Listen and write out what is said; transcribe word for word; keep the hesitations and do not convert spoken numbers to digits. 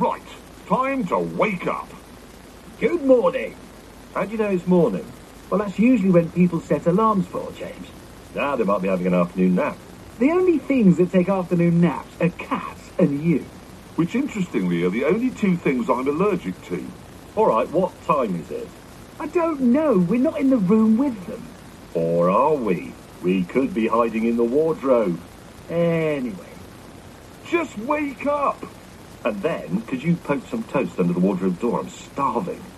Right, time to wake up. Good morning. How do you know it's morning? Well, that's usually when people set alarms for, James. Now they might be having an afternoon nap. The only things that take afternoon naps are cats and you. Which, interestingly, are the only two things I'm allergic to. All right, what time is it? I don't know. We're not in the room with them. Or are we? We could be hiding in the wardrobe. Anyway. Just wake up! And then, could you poke some toast under the wardrobe door? I'm starving.